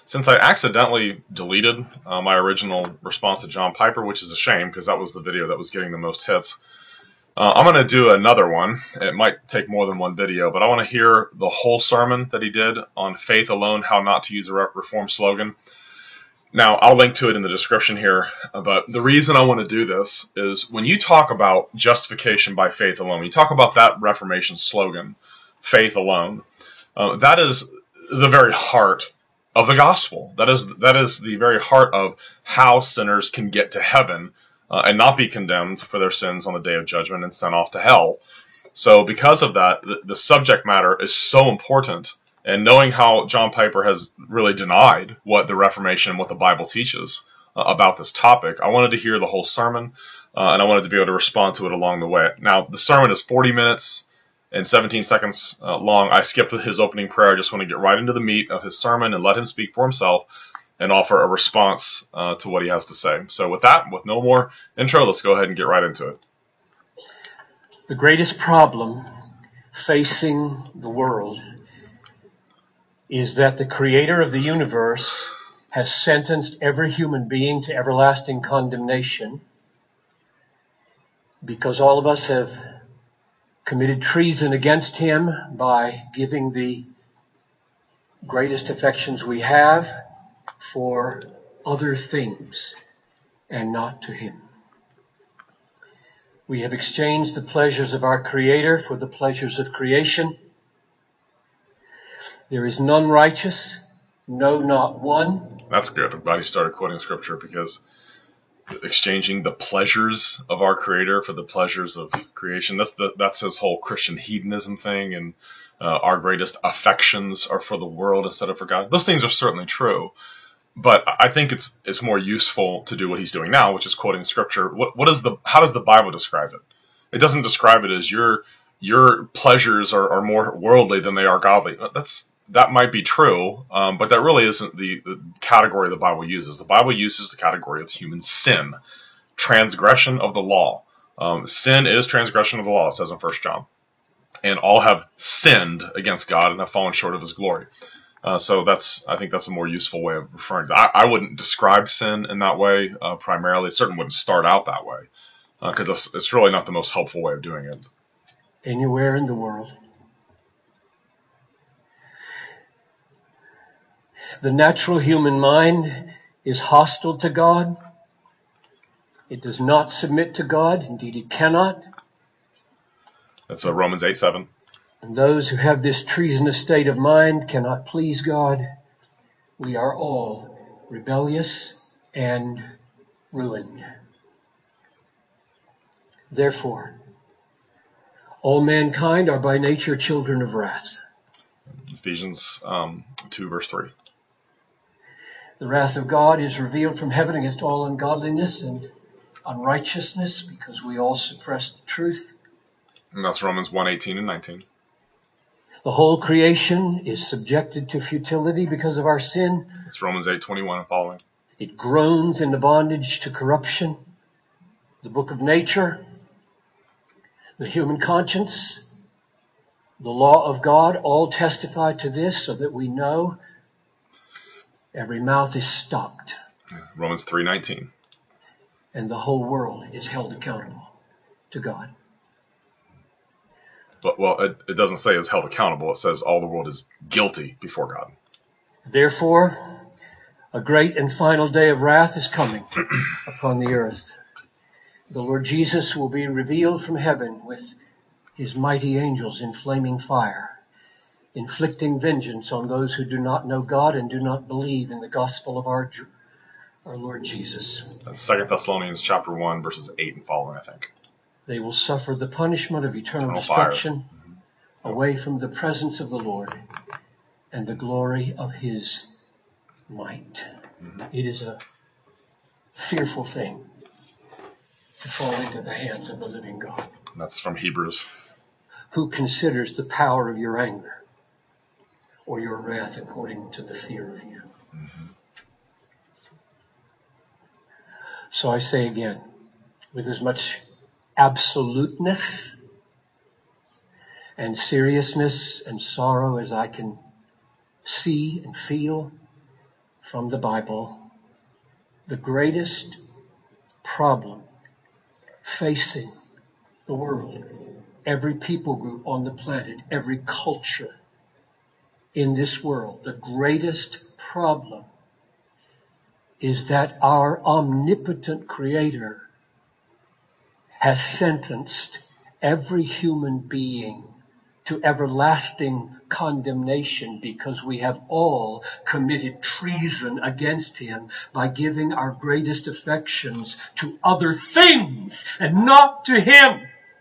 Since I accidentally deleted my original response to John Piper, which is a shame because that was the video that was getting the most hits, I'm going to do another one. It might take more than one video, but I want to hear the whole sermon that he did on faith alone, how not to use a Reformed slogan. Now, I'll link to it in the description here, but the reason I want to do this is when you talk about justification by faith alone, you talk about that Reformation slogan, faith alone, that is the very heart of the gospel. That is the very heart of how sinners can get to heaven and not be condemned for their sins on the day of judgment and sent off to hell. So because of that, the subject matter is so important. And knowing how John Piper has really denied what the Reformation and what the Bible teaches about this topic, I wanted to hear the whole sermon, and I wanted to be able to respond to it along the way. Now, the sermon is 40 minutes and 17 seconds long. I skipped his opening prayer. I just want to get right into the meat of his sermon and let him speak for himself and offer a response to what he has to say. So with that, with no more intro, let's go ahead and get right into it. The greatest problem facing the world is that the creator of the universe has sentenced every human being to everlasting condemnation because all of us have committed treason against him by giving the greatest affections we have for other things and not to him. We have exchanged the pleasures of our Creator for the pleasures of creation. There is none righteous, no, not one. That's good. I'm glad you started quoting scripture because exchanging the pleasures of our Creator for the pleasures of creation, that's his whole Christian hedonism thing, and our greatest affections are for the world instead of for God. Those things are certainly true, but I think it's more useful to do what he's doing now, which is quoting scripture. How does the Bible describe it? It doesn't describe it as your pleasures are more worldly than they are godly. That might be true, but that really isn't the category the Bible uses. The Bible uses the category of human sin, transgression of the law. Sin is transgression of the law, it says in 1 John. And all have sinned against God and have fallen short of his glory. So I think that's a more useful way of referring to it. I wouldn't describe sin in that way primarily. It certainly wouldn't start out that way because it's really not the most helpful way of doing it. Anywhere in the world. The natural human mind is hostile to God. It does not submit to God. Indeed, it cannot. That's Romans 8:7. And those who have this treasonous state of mind cannot please God. We are all rebellious and ruined. Therefore, all mankind are by nature children of wrath. Ephesians 2 verse 3. The wrath of God is revealed from heaven against all ungodliness and unrighteousness because we all suppress the truth. And that's Romans 1:18 and 19. The whole creation is subjected to futility because of our sin. It's Romans 8:21 and following. It groans in the bondage to corruption. The book of nature, the human conscience, the law of God all testify to this so that we know every mouth is stopped. Romans 3:19. And the whole world is held accountable to God. But, it doesn't say it's held accountable. It says all the world is guilty before God. Therefore, a great and final day of wrath is coming upon the earth. The Lord Jesus will be revealed from heaven with his mighty angels in flaming fire, inflicting vengeance on those who do not know God and do not believe in the gospel of our Lord Jesus. That's 2 Thessalonians chapter 1, verses 8 and following, I think. They will suffer the punishment of eternal destruction away from the presence of the Lord and the glory of his might. It is a fearful thing to fall into the hands of the living God. And that's from Hebrews. Who considers the power of your anger or your wrath according to the fear of you. So I say again, with as much absoluteness and seriousness and sorrow as I can see and feel, from the Bible, the greatest problem facing the world, every people group on the planet, every culture in this world, the greatest problem is that our omnipotent Creator has sentenced every human being to everlasting condemnation because we have all committed treason against Him by giving our greatest affections to other things and not to Him.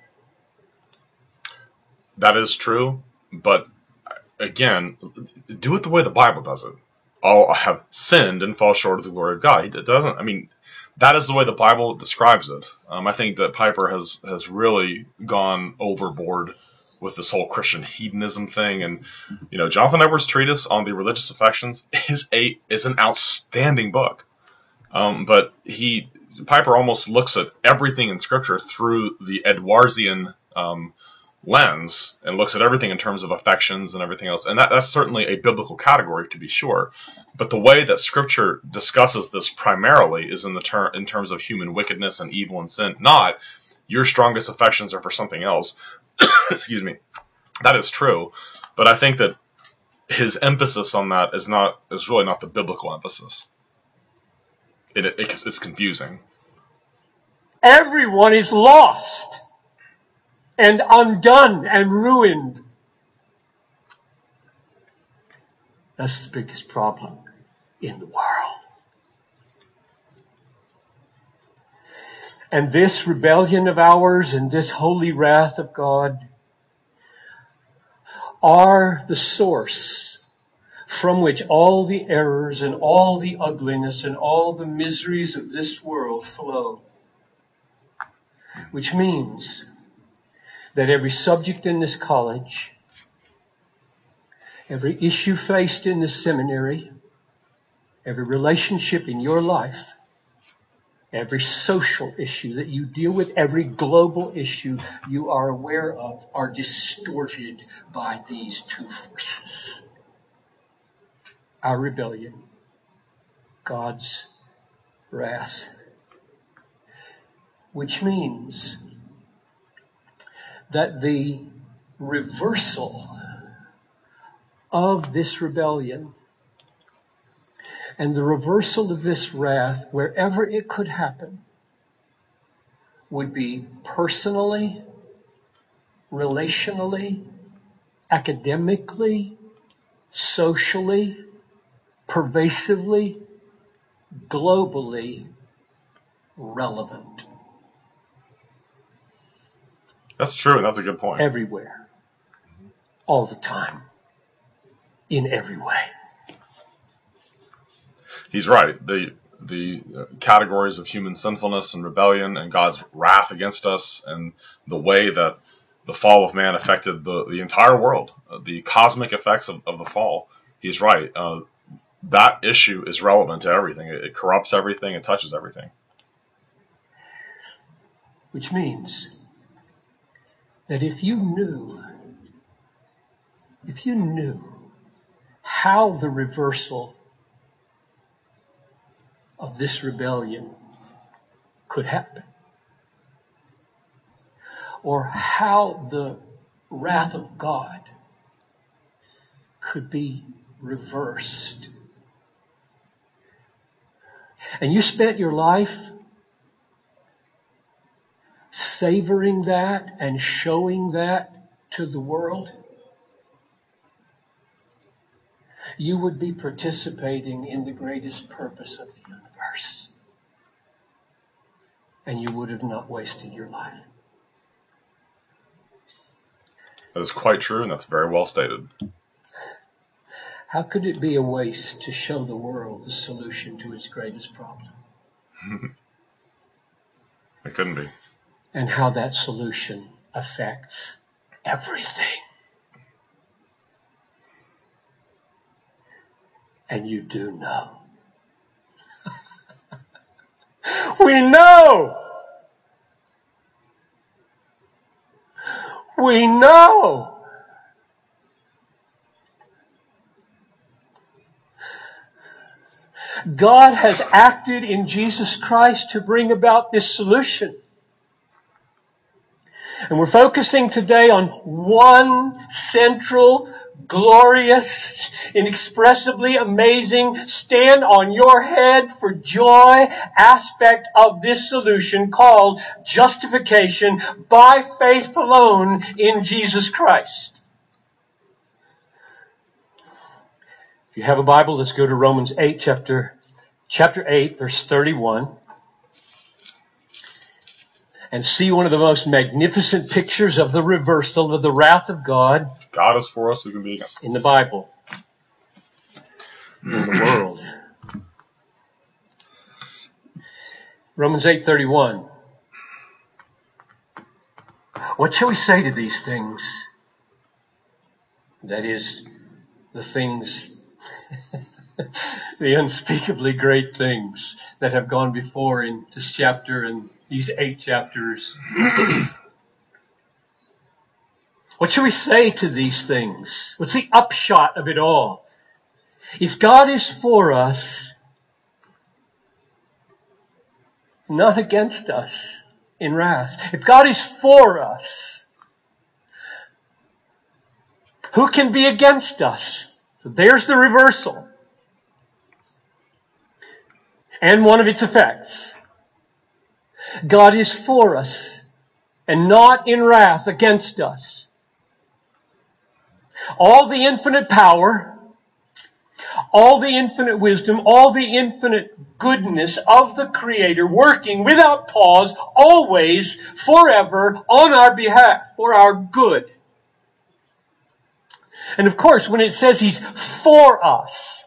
That is true, but again, do it the way the Bible does it. All have sinned and fall short of the glory of God. It doesn't, I mean, that is the way the Bible describes it. I think that Piper has really gone overboard with this whole Christian hedonism thing. And, you know, Jonathan Edwards' treatise on the religious affections is an outstanding book. But Piper almost looks at everything in Scripture through the Edwardsian lens and looks at everything in terms of affections and everything else. And that's certainly a biblical category, to be sure. But the way that Scripture discusses this primarily is in terms of human wickedness and evil and sin, not your strongest affections are for something else. Excuse me. That is true. But I think that his emphasis on that is really not the biblical emphasis. It's confusing. Everyone is lost and undone and ruined. That's the biggest problem in the world. And this rebellion of ours and this holy wrath of God are the source from which all the errors and all the ugliness and all the miseries of this world flow. Which means that every subject in this college, every issue faced in this seminary, every relationship in your life, every social issue that you deal with, every global issue you are aware of, are distorted by these two forces. Our rebellion, God's wrath. Which means that the reversal of this rebellion and the reversal of this wrath, wherever it could happen, would be personally, relationally, academically, socially, pervasively, globally relevant. That's true. That's a good point. Everywhere. All the time. In every way. He's right. The categories of human sinfulness and rebellion and God's wrath against us and the way that the fall of man affected the entire world, the cosmic effects of the fall. He's right. That issue is relevant to everything. It corrupts everything. It touches everything. Which means that if you knew how the reversal of this rebellion could happen, or how the wrath of God could be reversed, and you spent your life savoring that and showing that to the world, you would be participating in the greatest purpose of the universe. And you would have not wasted your life. That is quite true, and that's very well stated. How could it be a waste to show the world the solution to its greatest problem? It couldn't be. And how that solution affects everything. And you do know. We know. We know. God has acted in Jesus Christ to bring about this solution. And we're focusing today on one central, glorious, inexpressibly amazing, stand on your head for joy aspect of this solution called justification by faith alone in Jesus Christ. If you have a Bible, let's go to Romans 8, chapter 8, verse 31. And see one of the most magnificent pictures of the reversal of the wrath of God. God is for us, who can be against us? In the Bible. In the world. Romans 8:31. What shall we say to these things? That is, the things, the unspeakably great things that have gone before in this chapter and these 8 chapters. What should we say to these things? What's the upshot of it all? If God is for us, not against us in wrath. If God is for us, who can be against us? So there's the reversal. And one of its effects. God is for us and not in wrath against us. All the infinite power, all the infinite wisdom, all the infinite goodness of the Creator working without pause, always, forever, on our behalf, for our good. And of course, when it says He's for us,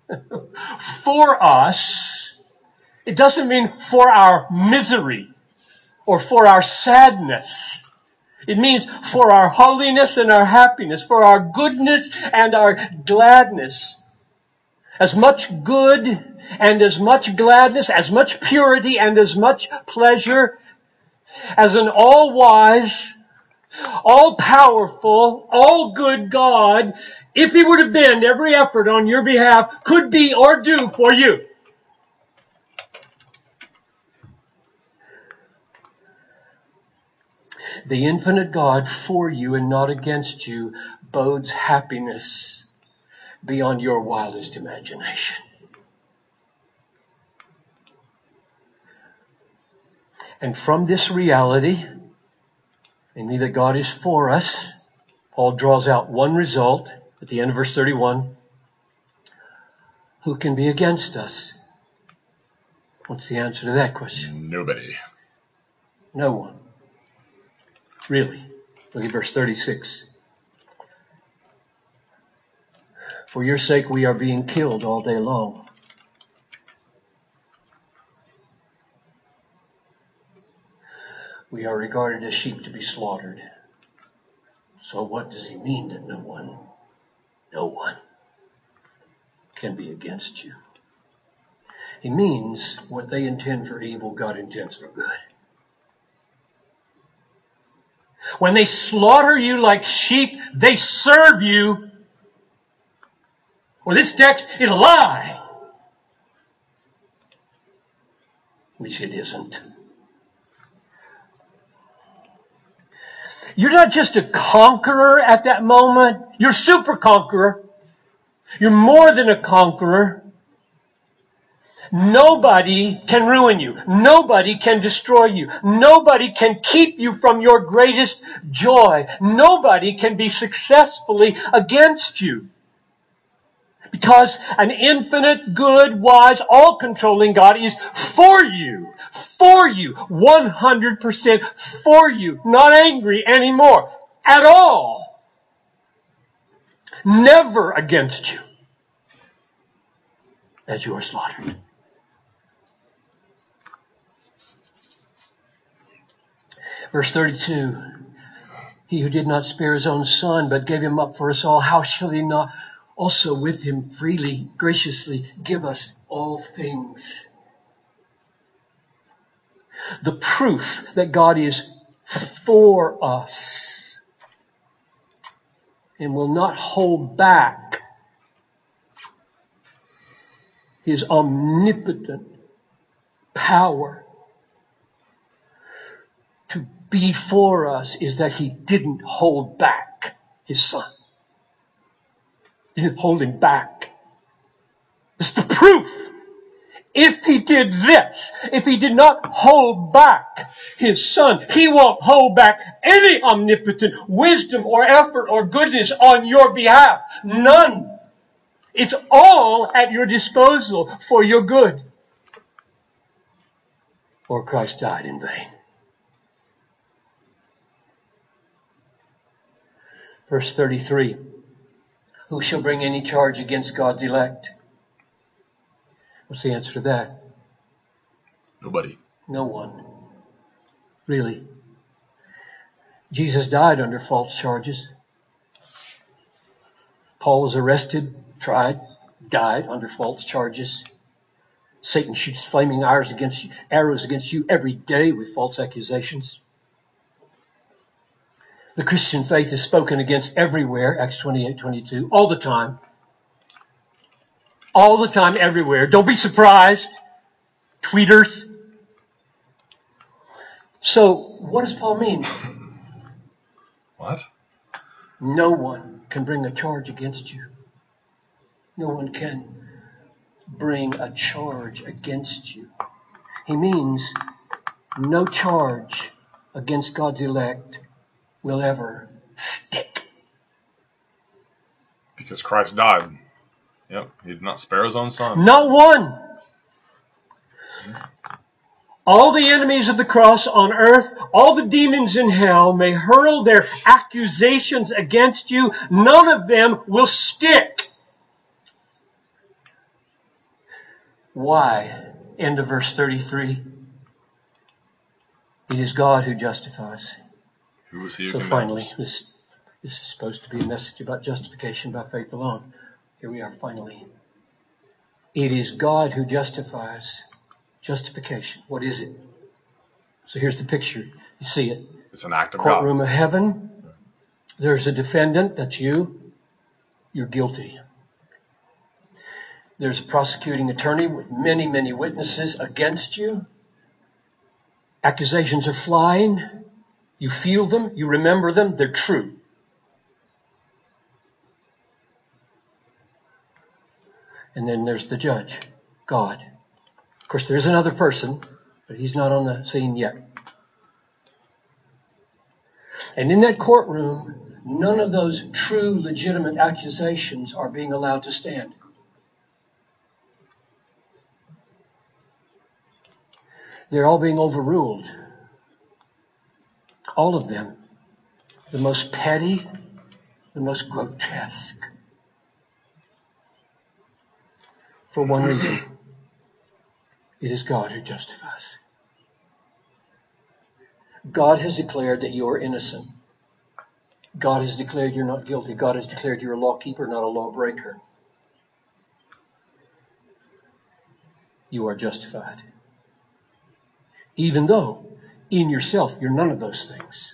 it doesn't mean for our misery or for our sadness. It means for our holiness and our happiness, for our goodness and our gladness. As much good and as much gladness, as much purity and as much pleasure as an all-wise, all-powerful, all-good God, if He were to bend every effort on your behalf, could be or do for you. The infinite God for you and not against you bodes happiness beyond your wildest imagination. And from this reality, namely that God is for us, Paul draws out one result at the end of verse 31. Who can be against us? What's the answer to that question? Nobody. No one. Really. Look at verse 36. For your sake we are being killed all day long. We are regarded as sheep to be slaughtered. So what does he mean that no one can be against you? He means what they intend for evil, God intends for good. When they slaughter you like sheep, they serve you. Well, this text is a lie. Which it isn't. You're not just a conqueror at that moment. You're a super conqueror. You're more than a conqueror. Nobody can ruin you. Nobody can destroy you. Nobody can keep you from your greatest joy. Nobody can be successfully against you. Because an infinite, good, wise, all-controlling God is for you. For you. 100% for you. Not angry anymore. At all. Never against you. As you are slaughtered. Verse 32. He who did not spare his own son, but gave him up for us all, how shall he not also with him freely, graciously give us all things? The proof that God is for us and will not hold back His omnipotent power to be for us is that He didn't hold back His Son. He didn't hold Him back. It's the proof. If He did this, if He did not hold back His Son, He won't hold back any omnipotent wisdom or effort or goodness on your behalf. None. It's all at your disposal for your good. Or Christ died in vain. Verse 33. Who shall bring any charge against God's elect? What's the answer to that? Nobody. No one. Really. Jesus died under false charges. Paul was arrested, tried, died under false charges. Satan shoots flaming arrows against you every day with false accusations. The Christian faith is spoken against everywhere, Acts 28:22, all the time. All the time, everywhere. Don't be surprised, tweeters. So, what does Paul mean? What? No one can bring a charge against you. No one can bring a charge against you. He means no charge against God's elect will ever stick. Because Christ died. Yep, He did not spare His own Son. Not one. All the enemies of the cross on earth, all the demons in hell may hurl their accusations against you. None of them will stick. Why? End of verse 33. It is God who justifies. Who was He who So condemns? finally, this is supposed to be a message about justification by faith alone. Here we are finally. It is God who justifies. Justification. What is it? So here's the picture. You see it. It's an act of Courtroom God. of heaven. There's a defendant. That's you. You're guilty. There's a prosecuting attorney with many, many witnesses against you. Accusations are flying. You feel them. You remember them. They're true. And then there's the judge, God. Of course, there's another person, but he's not on the scene yet. And in that courtroom, none of those true, legitimate accusations are being allowed to stand. They're all being overruled. All of them. The most petty, the most grotesque. For one reason. It is God who justifies. God has declared that you are innocent. God has declared you're not guilty. God has declared you're a lawkeeper, not a lawbreaker. You are justified. Even though in yourself you're none of those things.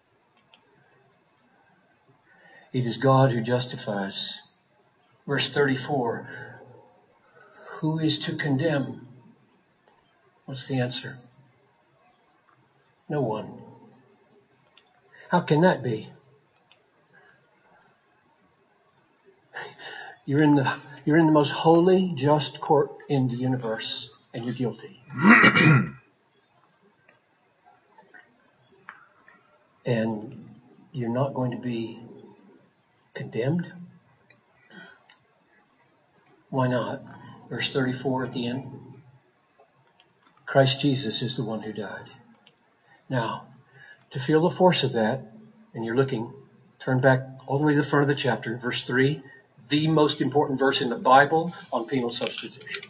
It is God who justifies. Verse 34. Who is to condemn? What's the answer? No one. How can that be? You're in the most holy, just court in the universe, and you're guilty. And you're not going to be condemned? Why not? Verse 34 at the end. Christ Jesus is the one who died. Now, to feel the force of that, and you're looking, turn back all the way to the front of the chapter, verse 3, the most important verse in the Bible on penal substitution.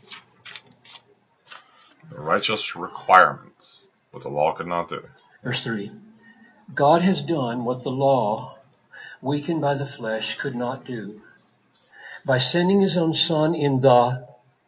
The righteous requirements, what the law could not do. Verse 3, God has done what the law, weakened by the flesh, could not do, by sending His own Son in the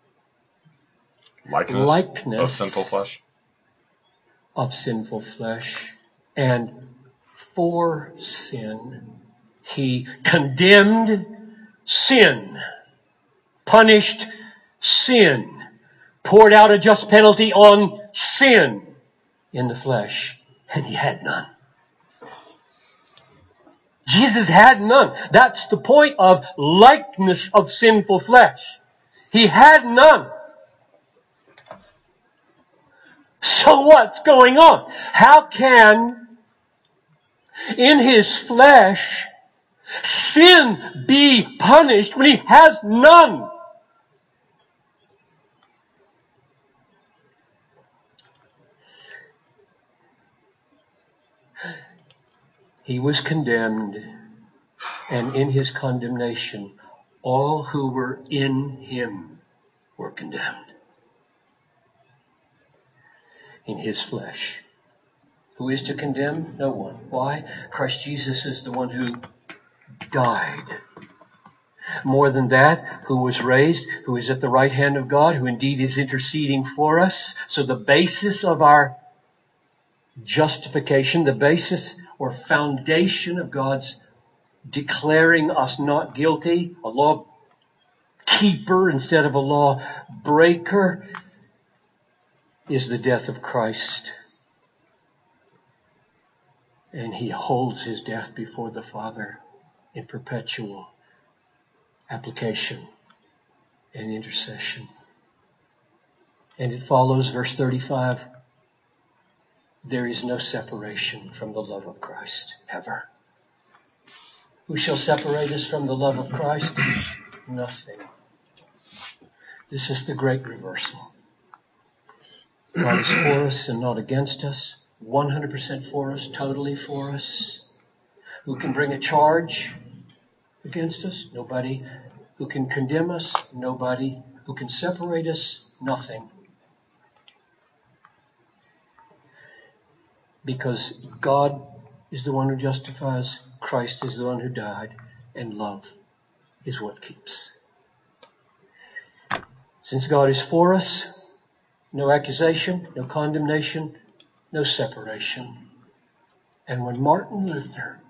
likeness of sinful flesh. Of sinful flesh, and for sin, He condemned sin, punished sin, poured out a just penalty on sin in the flesh, and he had none. Jesus had none. That's the point of likeness of sinful flesh. He had none. So what's going on? How can, in his flesh, sin be punished when he has none? He was condemned, and in his condemnation, all who were in him were condemned. In his flesh. Who is to condemn? No one. Why? Christ Jesus is the one who died. More than that, who was raised, who is at the right hand of God, who indeed is interceding for us. So the basis of our justification, the basis or foundation of God's declaring us not guilty, a law keeper instead of a law breaker, is the death of Christ. And he holds his death before the Father in perpetual application and intercession. And it follows, verse 35, there is no separation from the love of Christ, ever. Who shall separate us from the love of Christ? Nothing. This is the great reversal. God is for us and not against us. 100% for us, totally for us. Who can bring a charge against us? Nobody. Who can condemn us? Nobody. Who can separate us? Nothing. Because God is the one who justifies, Christ is the one who died, and love is what keeps. Since God is for us, no accusation, no condemnation, no separation. And when Martin Luther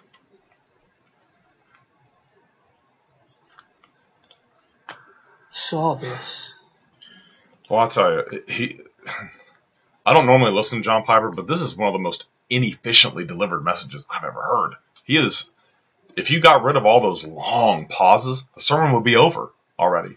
saw this, well, I'll tell you, I don't normally listen to John Piper, but this is one of the most inefficiently delivered messages I've ever heard. If you got rid of all those long pauses, the sermon would be over already.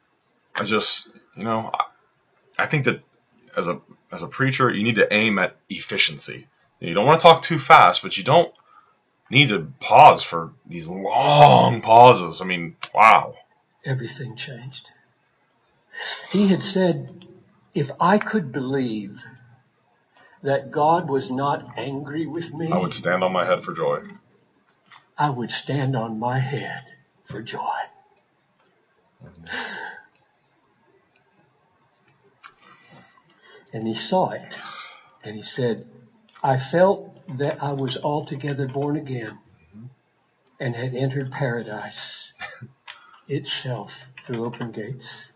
I think that as a preacher, you need to aim at efficiency. You don't want to talk too fast, but you don't need to pause for these long pauses. I mean, wow. Everything changed. He had said, if I could believe that God was not angry with me, I would stand on my head for joy. I would stand on my head for joy. And he saw it. And he said, I felt that I was altogether born again and had entered paradise itself through open gates.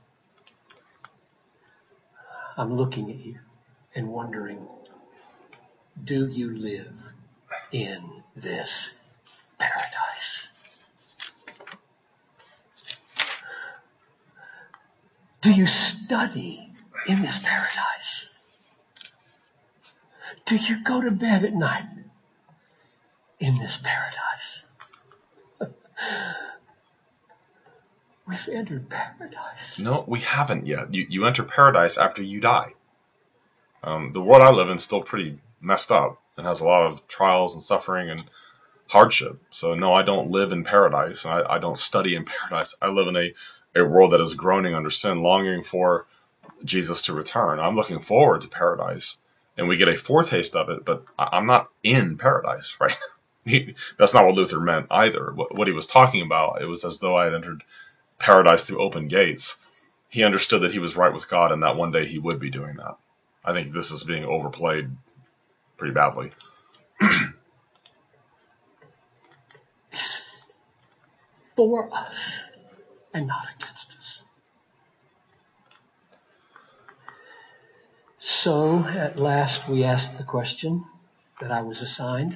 I'm looking at you and wondering, do you live in this paradise? Do you study in this paradise? Do you go to bed at night in this paradise? We've entered paradise. No, we haven't yet. You enter paradise after you die. The world I live in is still pretty messed up and has a lot of trials and suffering and hardship. So no, I don't live in paradise, and I don't study in paradise. I live in a world that is groaning under sin, longing for Jesus to return. I'm looking forward to paradise, and we get a foretaste of it, but I'm not in paradise, right? That's not what Luther meant either. What he was talking about, it was as though I had entered paradise through open gates. He understood that he was right with God and that one day he would be doing that. I think this is being overplayed pretty badly. For us and not against us. So at last we asked the question that I was assigned.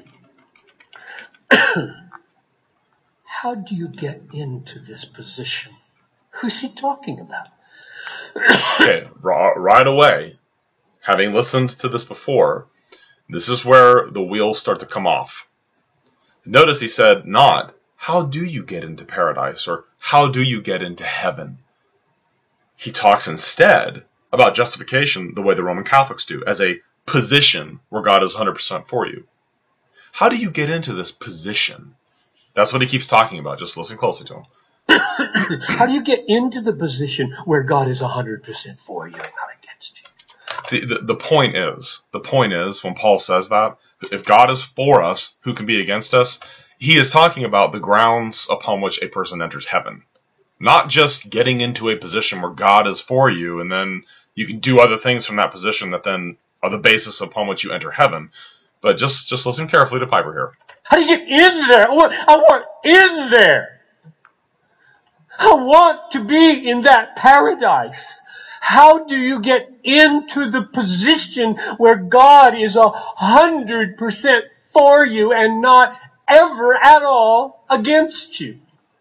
How do you get into this position? Who's he talking about? Okay, right away, having listened to this before, this is where the wheels start to come off. Notice he said not, how do you get into paradise, or how do you get into heaven? He talks instead about justification the way the Roman Catholics do, as a position where God is 100% for you. How do you get into this position? That's what he keeps talking about. Just listen closely to him. How do you get into the position where God is 100% for you and not against you? See, the point is, when Paul says that, if God is for us, who can be against us? He is talking about the grounds upon which a person enters heaven. Not just getting into a position where God is for you, and then you can do other things from that position that then are the basis upon which you enter heaven. But just listen carefully to Piper here. How do you get in there? I want in there. I want to be in that paradise. How do you get into the position where God is 100% for you and not ever at all against you?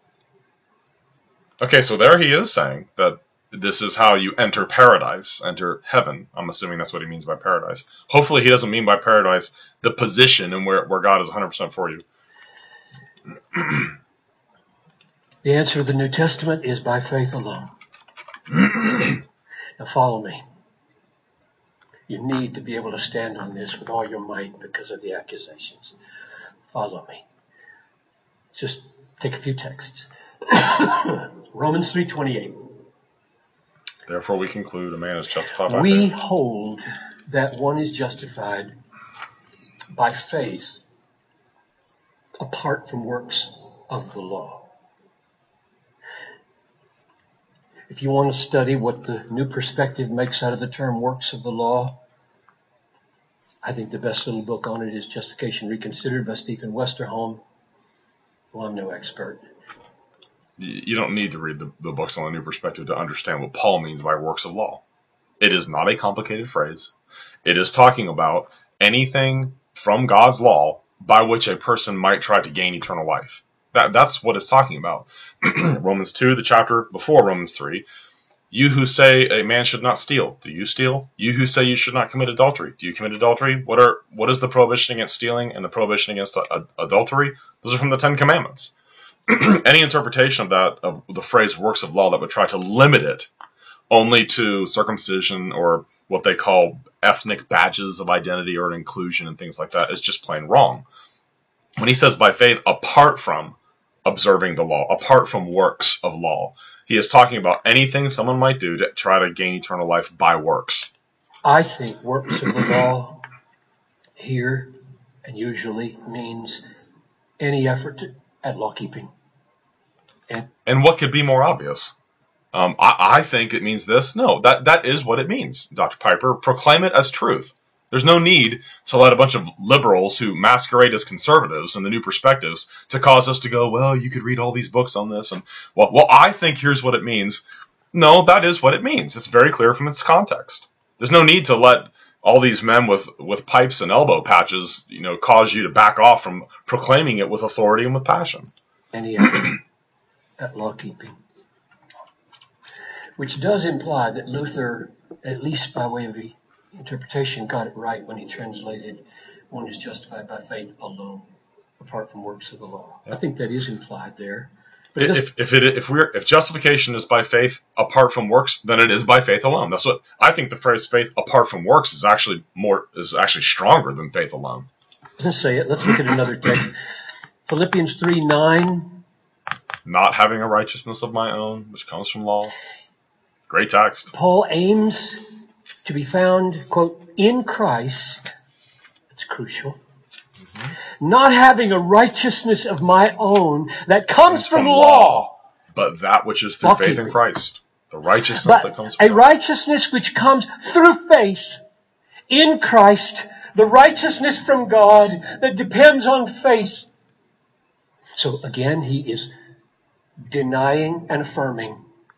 Okay, so there he is saying that this is how you enter paradise, enter heaven. I'm assuming that's what he means by paradise. Hopefully he doesn't mean by paradise the position and where God is 100% for you. The answer to the New Testament is by faith alone. Now follow me. You need to be able to stand on this with all your might because of the accusations. Follow me. Just take a few texts. Romans 3:28. Therefore we conclude a man is justified by faith. We hold that one is justified by faith apart from works of the law. If you want to study what the New Perspective makes out of the term works of the law, I think the best little book on it is Justification Reconsidered by Stephen Westerholm. Well, I'm no expert. You don't need to read the books on the New Perspective to understand what Paul means by works of law. It is not a complicated phrase. It is talking about anything from God's law by which a person might try to gain eternal life. That's what it's talking about. Romans 2, the chapter before Romans 3. You who say a man should not steal, do you steal? You who say you should not commit adultery, do you commit adultery? What is the prohibition against stealing and the prohibition against adultery? Those are from the Ten Commandments. Any interpretation of that, of the phrase works of law, that would try to limit it only to circumcision or what they call ethnic badges of identity or inclusion and things like that is just plain wrong. When he says by faith apart from observing the law, apart from works of law, he is talking about anything someone might do to try to gain eternal life by works. I think works of the law here and usually means any effort at law keeping. And what could be more obvious? I think it means this. No, that is what it means, Dr. Piper. Proclaim it as truth. There's no need to let a bunch of liberals who masquerade as conservatives and the New Perspectives to cause us to go, well, you could read all these books on this. And well, I think here's what it means. No, that is what it means. It's very clear from its context. There's no need to let all these men with pipes and elbow patches, cause you to back off from proclaiming it with authority and with passion. Any effort at law keeping. Which does imply that Luther, at least by way of the interpretation, got it right when he translated one is justified by faith alone, apart from works of the law. I think that is implied there. But if justification is by faith apart from works, then it is by faith alone. That's what I think. The phrase "faith apart from works" is actually stronger than faith alone. Let's say it. Let's look at another text. Philippians 3:9. Not having a righteousness of my own, which comes from law. Great text. Paul aims to be found, quote, in Christ. That's crucial. Mm-hmm. Not having a righteousness of my own that comes from law, but that which is through faith in Christ. The righteousness that comes from a righteousness which comes through faith in Christ, the righteousness from God that depends on faith. So again, he is denying and affirming.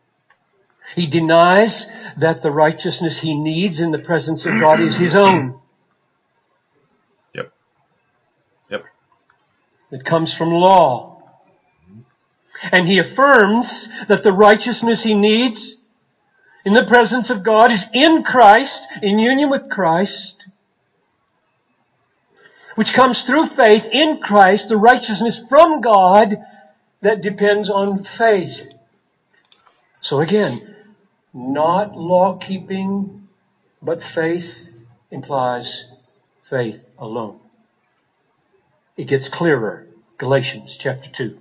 He denies that the righteousness he needs in the presence of God is his own. Yep. It comes from law. And he affirms that the righteousness he needs in the presence of God is in Christ, in union with Christ, which comes through faith in Christ, the righteousness from God that depends on faith. So again, not law-keeping, but faith implies faith alone. It gets clearer. Galatians chapter 2.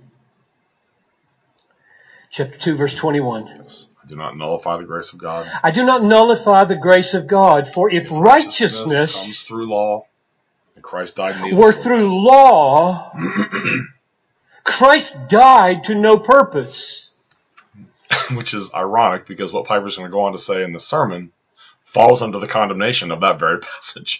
Chapter 2, verse 21. Yes. I do not nullify the grace of God. I do not nullify the grace of God, for if righteousness comes through law, and Christ died needlessly. were through law, Christ died to no purpose. Which is ironic, because what Piper's going to go on to say in the sermon falls under the condemnation of that very passage.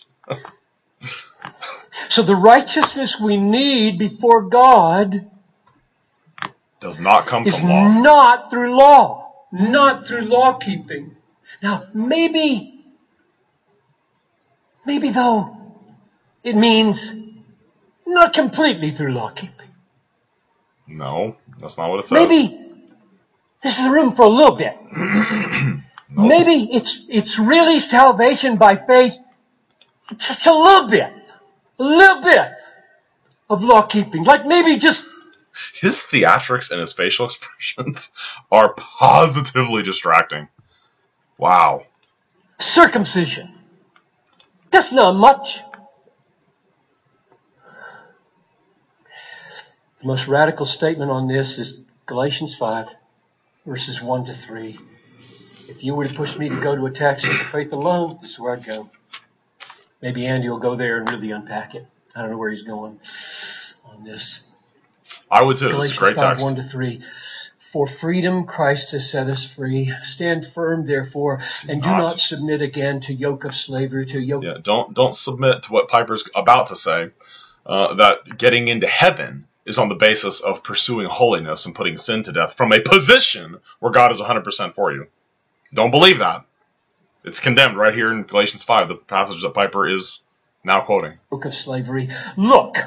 So the righteousness we need before God does not come is from law. not through law, not through law keeping. Now, maybe though, it means not completely through law keeping. No, that's not what it says. Maybe this is room for a little bit. Nope. Maybe it's really salvation by faith, just a little bit of law keeping. Like maybe just his theatrics and his facial expressions are positively distracting. Wow. circumcision. That's not much. The most radical statement on this is Galatians 5, verses 1 to 3. If you were to push me to go to a text for faith alone, this is where I'd go. Maybe Andy will go there and really unpack it. I don't know where he's going on this. I would too. It's a great Galatians 5, text. 1 to 3. For freedom Christ has set us free. Stand firm, therefore, and do not submit again to yoke of slavery, to yoke. Yeah, don't submit to what Piper's about to say, that getting into heaven is on the basis of pursuing holiness and putting sin to death from a position where God is 100% for you. Don't believe that. It's condemned right here in Galatians 5, the passage that Piper is now quoting. Yoke of slavery. Look,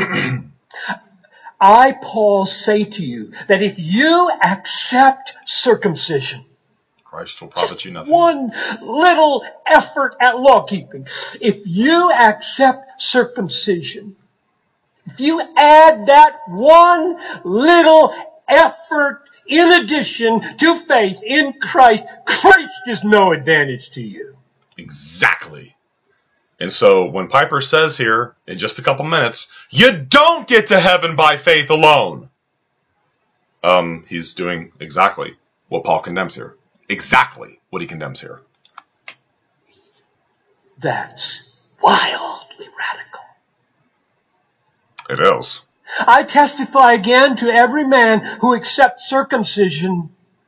I, Paul, say to you that if you accept circumcision, Christ will profit you nothing. one little effort at law keeping, if you accept circumcision, if you add that one little effort in addition to faith in Christ, Christ is no advantage to you. Exactly. And so when Piper says here, in just a couple minutes, you don't get to heaven by faith alone, he's doing exactly what Paul condemns here. Exactly what he condemns here. That's wildly radical. It is. I testify again to every man who accepts circumcision,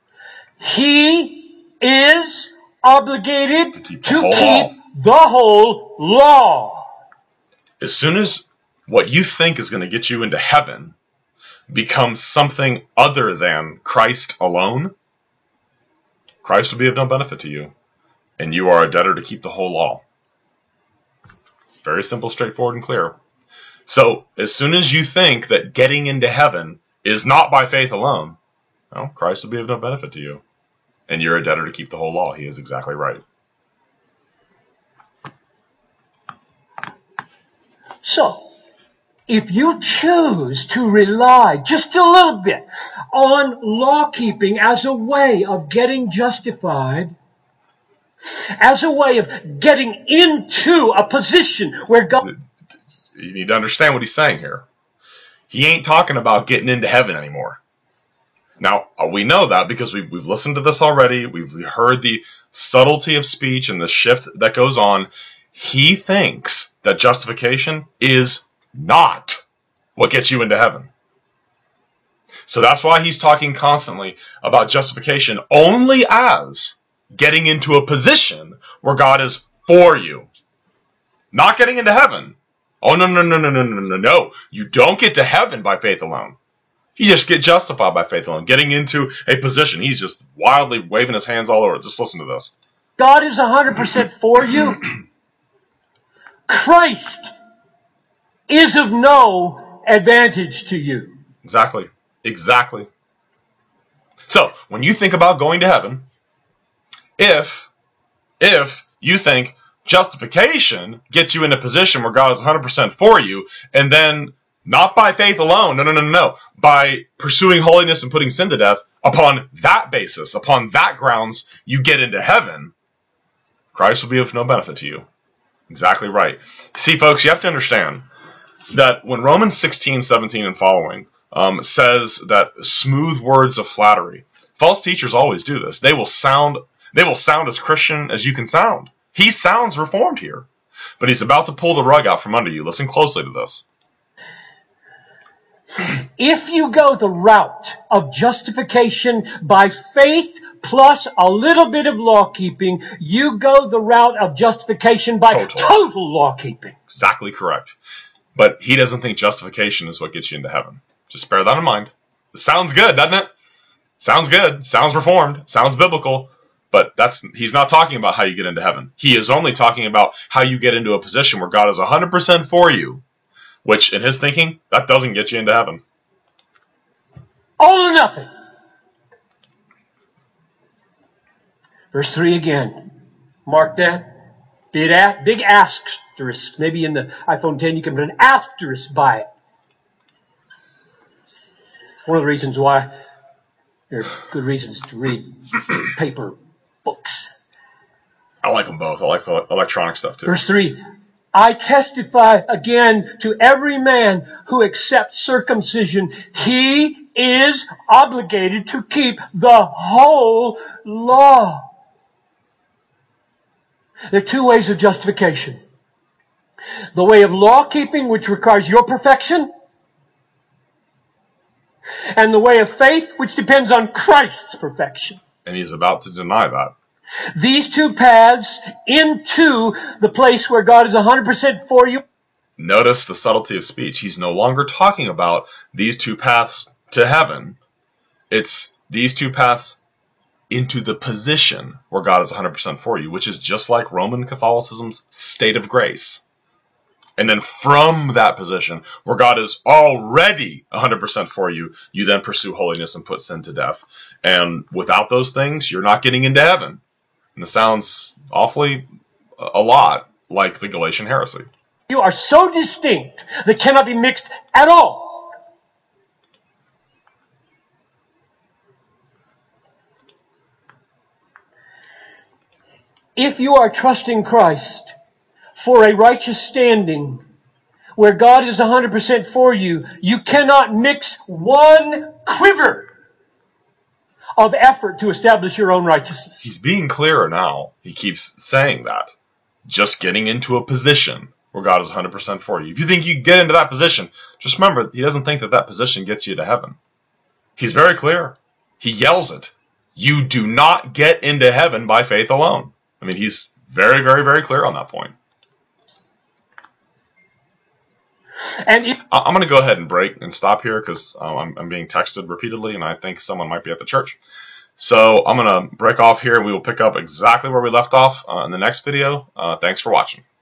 he is obligated to keep the whole law. As soon as what you think is going to get you into heaven becomes something other than Christ alone, Christ will be of no benefit to you, and you are a debtor to keep the whole law. Very simple, straightforward, and clear. So, as soon as you think that getting into heaven is not by faith alone, well, Christ will be of no benefit to you, and you're a debtor to keep the whole law. He is exactly right. So, if you choose to rely just a little bit on law keeping as a way of getting justified, as a way of getting into a position where God... You need to understand what he's saying here. He ain't talking about getting into heaven anymore. Now, we know that because we've listened to this already. We've heard the subtlety of speech and the shift that goes on. He thinks that justification is not what gets you into heaven. So that's why he's talking constantly about justification only as getting into a position where God is for you. Not getting into heaven. Oh, no. You don't get to heaven by faith alone. You just get justified by faith alone. Getting into a position. He's just wildly waving his hands all over. Just listen to this. God is 100% for you. Christ is of no advantage to you. Exactly. So, when you think about going to heaven, If you think justification gets you in a position where God is 100% for you, and then not by faith alone, no, by pursuing holiness and putting sin to death, upon that basis, upon that grounds, you get into heaven, Christ will be of no benefit to you. Exactly right. See, folks, you have to understand that when Romans 16:17 and following says that smooth words of flattery, false teachers always do this. They will sound as Christian as you can sound. He sounds reformed here, but he's about to pull the rug out from under you. Listen closely to this. If you go the route of justification by faith plus a little bit of law keeping, you go the route of justification by total law keeping. Exactly correct. But he doesn't think justification is what gets you into heaven. Just bear that in mind. It sounds good, doesn't it? Sounds good. Sounds reformed. Sounds biblical. But he's not talking about how you get into heaven. He is only talking about how you get into a position where God is 100% for you, which, in his thinking, that doesn't get you into heaven. All or nothing. Verse 3 again. Mark that. Big asterisk. Maybe in the iPhone 10 you can put an asterisk by it. One of the reasons why there are good reasons to read paper books. I like them both. I like the electronic stuff too. Verse 3. I testify again to every man who accepts circumcision, he is obligated to keep the whole law. There are two ways of justification. The way of law keeping, which requires your perfection, and the way of faith, which depends on Christ's perfection. And he's about to deny that. These two paths into the place where God is 100% for you. Notice the subtlety of speech. He's no longer talking about these two paths to heaven. It's these two paths into the position where God is 100% for you, which is just like Roman Catholicism's state of grace. And then from that position, where God is already 100% for you, you then pursue holiness and put sin to death. And without those things, you're not getting into heaven. And it sounds awfully a lot like the Galatian heresy. You are so distinct that cannot be mixed at all. If you are trusting Christ for a righteous standing where God is 100% for you, you cannot mix one quiver of effort to establish your own righteousness. He's being clearer now. He keeps saying that. Just getting into a position where God is 100% for you. If you think you get into that position, just remember, he doesn't think that position gets you to heaven. He's very clear. He yells it. You do not get into heaven by faith alone. I mean, he's very, very, very clear on that point. And I'm going to go ahead and break and stop here because I'm being texted repeatedly, and I think someone might be at the church. So I'm going to break off here, and we will pick up exactly where we left off in the next video. Thanks for watching.